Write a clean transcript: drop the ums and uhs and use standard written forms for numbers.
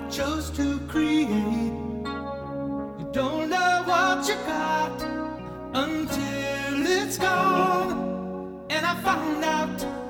chose to create. You don't know what you got until it's gone. And I found out